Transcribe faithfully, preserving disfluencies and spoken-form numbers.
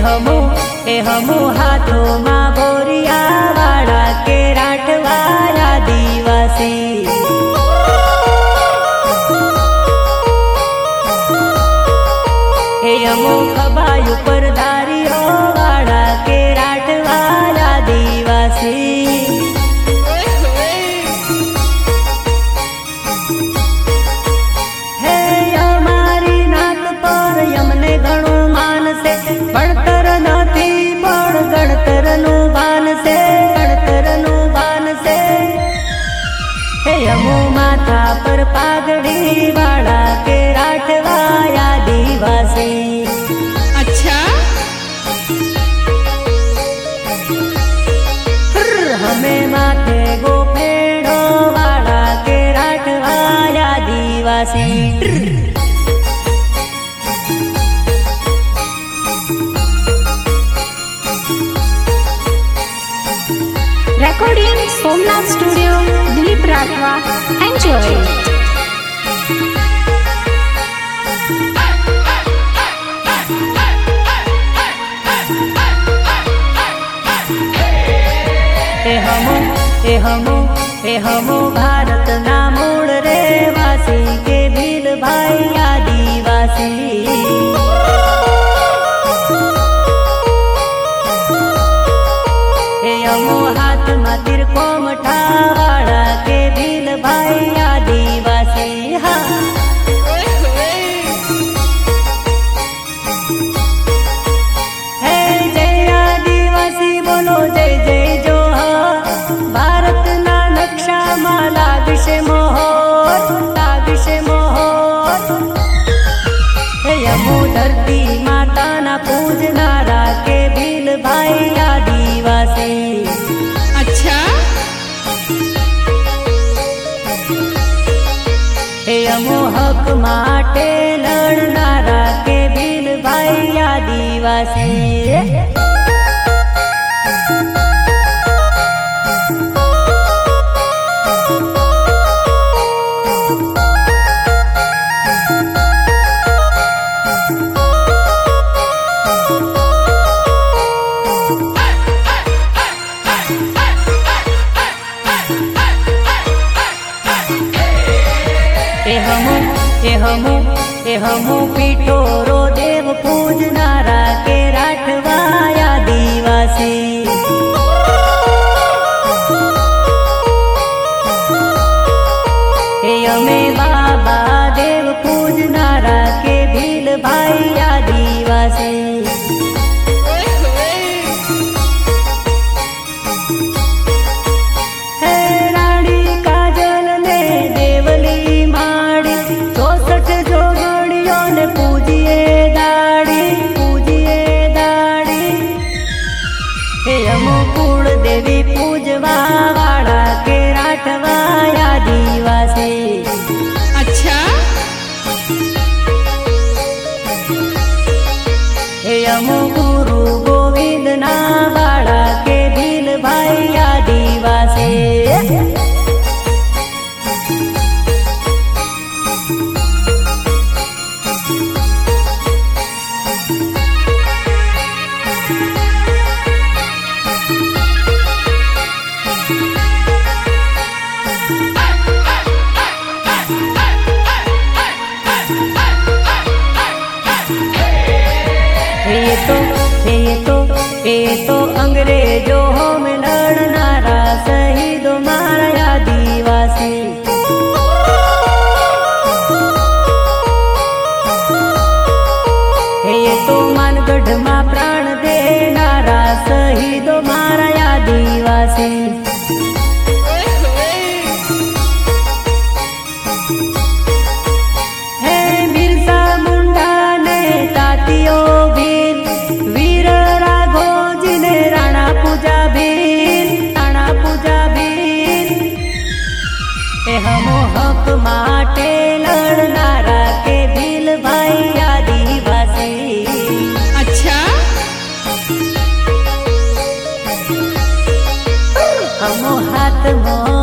हमू ए हमू हाथों माँ बोरिया वाड़ा के राठवाया दिवासी हे हमू खबायु पर धारी हो वाड़ा के राठवाया दिवासी हे हमारी नात पर यमने घणो मान से भणतर नथी पण गणतर नु भान से गणतर नु भान से हे हमू माथा पर पागड़ी वाड़ा के राठवाया दिवासी अच्छा हमें माथे गोपेड़ो वाड़ा के राठवाया दिवासी recording Somnath Studio, Dilip Rathwa. Enjoy. ए हमो ए हमो ए हमो भारत ना मूल रे वासी के भील भाई आदिवासी ए हमो हाथ में तिरको मठावाड़ा के भील भाई आदिवासी हाँ है जय आदिवासी बोलो जय जय जो भारत ना नक्शा मा लागशे मोहर लागशे मोहर हे हमू धरती माता ना पूजनारा के भील भाई आदिवासी अच्छा हे हमू हक माटे लड़नारा के भील भाई आदिवासी ए हमू ए हमू ए हमू पीठोरो देव पूजनारा के राठवाया दिवासी हे अमे बाबा देव पूजनारा के भील भाई आदिवासी देवी पूजवा वाड़ा के राठवाया दिवासी अच्छा हे हमू गुरु गोविंद ना वाड़ा के भील भाई आदिवासी ये तो ये तो ये तो अंग्रेजों में लड़नारा शहीद मारा आदिवासी ये तो मानगढ़ में प्राण देनारा शहीद मारा आदिवासी हमो हक माटे लड़नारा के भील भाई आदिवासी अच्छा हमो हाथ मो